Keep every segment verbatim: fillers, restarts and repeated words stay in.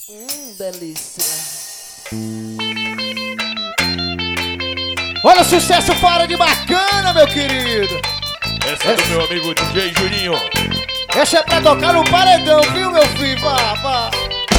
Hum, delícia. Olha o sucesso fora de bacana, meu querido. Essa é do meu amigo D J Juninho. Essa é pra tocar no paredão, viu, meu filho? Vá, vá.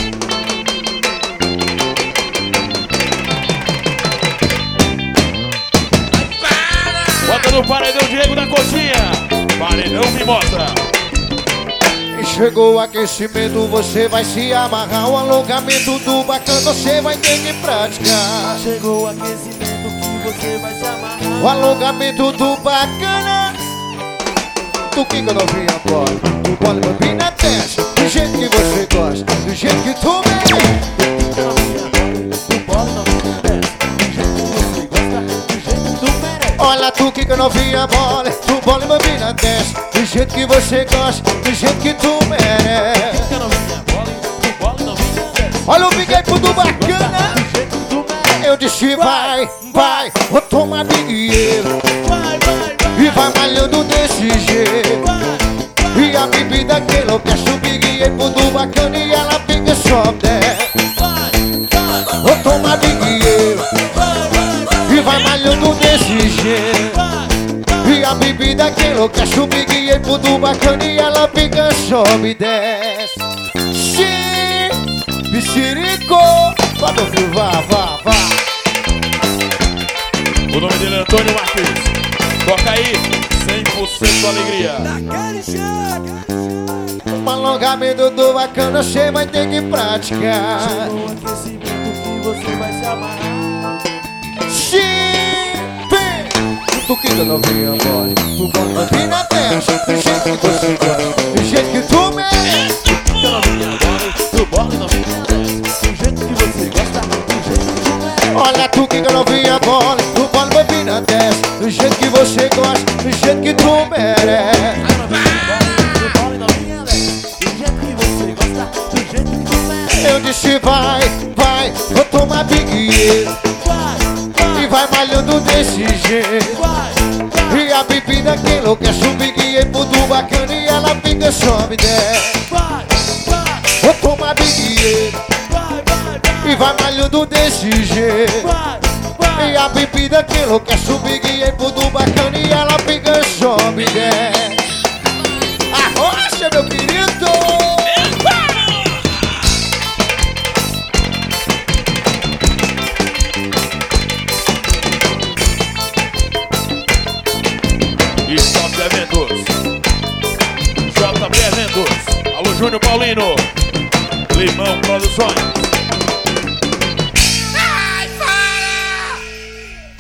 Bota no paredão Diego da Coxinha. Paredão Mimosa. Chegou o aquecimento, você vai se amarrar. O alongamento do bacana você vai ter que praticar. Chegou o aquecimento que você vai se amarrar. O alongamento do bacana. Tu quica novinha agora. Tu pode babir na testa, do jeito que você gosta, do jeito que tu merece. Tu pode novinha dessa, do jeito que você gosta, do jeito que tu merece. Olha, tu quica novinha bola, tu bola e babir na testa, do jeito que você gosta, do jeito que tu merece. Tu novinha bola, tu bola novinha dessa. Olha o big up do bacana. Do jeito que tu merece. Eu disse vai, vai, vou tomar dinheiro. Vai, vai, vai. E vai malhando desse jeito. E a bebida que enlouquece o big up do bacana e ela fica só desce. Vou tomar dinheiro. E vai malhando desse jeito. E a bebida que enlouquece o big up do bacana e ela fica sobe e desce. Sim, Pissirico. Vá, meu filho, vá, vá, vá. O nome dele é Antônio Marques. Toca aí, cem por cento alegria. O alongamento do bacana você vai ter que praticar. Chegou o aquecimento que você vai se amarrar. Sim, vem. Tu quica novinha agora. Tu bota aqui na testa, do jeito que você gosta, do jeito que tu merece. Tu novinha agora, tu bola novinha dessa, do jeito que você gosta, do jeito que tu merece. Olha, tu quica novinha bola, tu bota aqui na testa, do jeito que você gosta, do jeito que tu merece. Eu disse vai, vai, vou tomar dinheiro. E vai malhando desse jeito. E a bebida que enlouquece o big up do bacana e ela fica sobe e desce. Vou tomar dinheiro. E vai malhando desse jeito. E a bebida que enlouquece o big up do bacana e ela fica sobe e desce. Arrocha, meu querido! Stop Eventos. J P Eventos. Alô, Júnior Paulino. Limão Produções.